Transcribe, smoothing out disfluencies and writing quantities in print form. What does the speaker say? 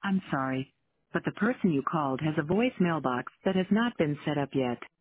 I'm sorry, but the person you called has a voicemail box that has not been set up yet.